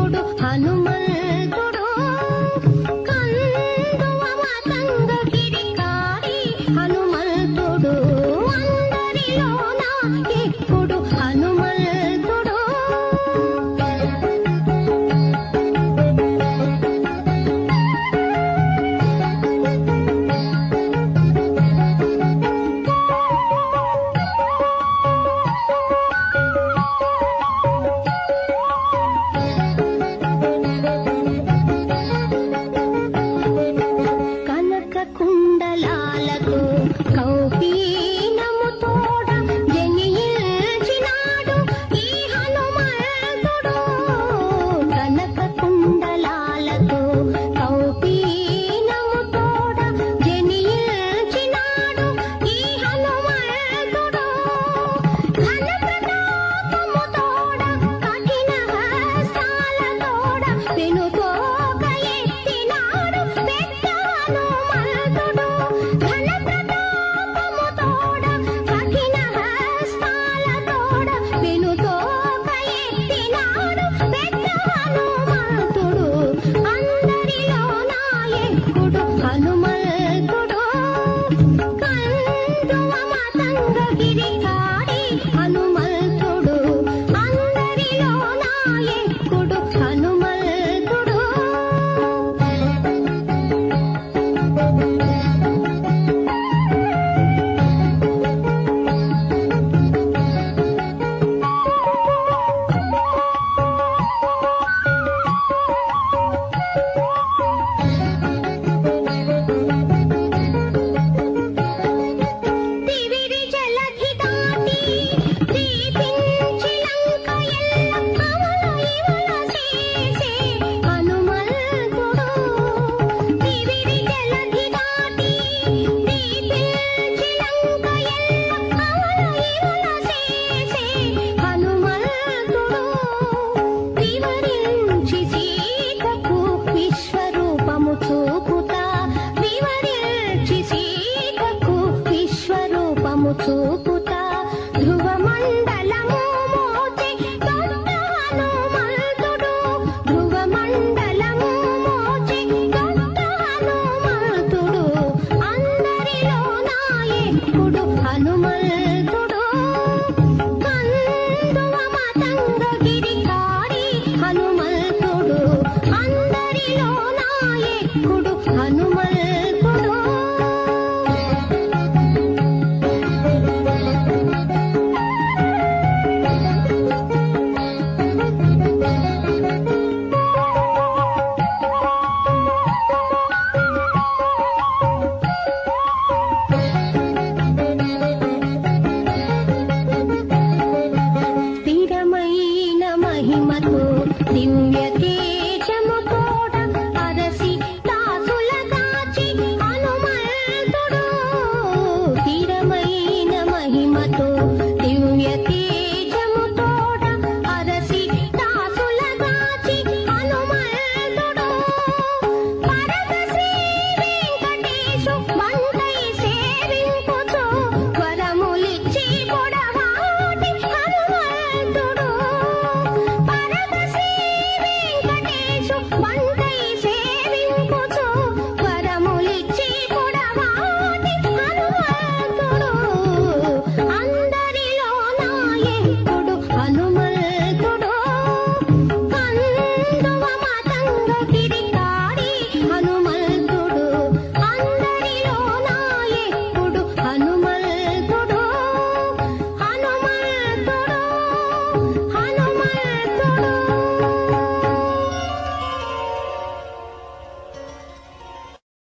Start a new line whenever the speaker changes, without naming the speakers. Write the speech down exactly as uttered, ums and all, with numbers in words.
ఎక్కుడు హనుమంతుడు కందువ మతంగగిరి కాడి హనుమంతుడు అందరిలోన ఎక్కుడు హనుమంతుడు కుండలాలతో కౌపీనము తోడ జనియించినాడు ఈ హనుమంతుడు కనక కుండలాలతో కౌపీనము తోడ జనియించినాడు ఈ హనుమంతుడు ఘన ప్రతాపము తోడ కఠిన హస్తాల తోడ వెనుకోక ఎత్తినాడు పెద్ద హనుమంతుడు ఘన ప్రతాపము తోడ కఠిన హస్తాల తోడ వెనుకోక ఎత్తినాడు పెద్ద హనుమంతుడు అందరిలో నా ఎక్కుడు హనుమంతుడు కందువ మతంగగిరి కాడి హనుమంతుడు అందరిలో నా ఎక్కుడు హనుమంతుడు తివిరి జలధి దాటి దీపించి లంక ఎల్ల అవల ఇవల చేసే హనుమంతుడు తివిరి జలధి దాటి దీపించి లంక ఎల్ల అవల ఇవల చేసే హనుమంతుడు వివరించి సీతకు విశ్వరూపము చూపుతా వివరించి సీతకు విశ్వరూపము చూపుతా ధ్రువ మండలము మోచి దొడ్డ హనుమంతుడు ధ్రువ మండలము మోచి దొడ్డ హనుమంతుడు అందరిలో నా ఎక్కుడు హనుమంతుడు కందువ మతంగగిరి కాడి హనుమంతుడు అందరిలో నా ఎక్కుడు హనుమంతుడు స్థిరమైన మహిమతో దివ్య తేజము తోడ అరసి దాసుల కాచి హనుమంతుడు స్థిరమైన మహిమతో దివ్య తేజము తోడ అరసి దాసుల కాచి హనుమంతుడు పరద శ్రీ వెంకటేశు మంటై సేవింపుచు వరములిచ్చి పొడవాటి హనుమంతుడు పరద శ్రీ వెంకటేశు మంటై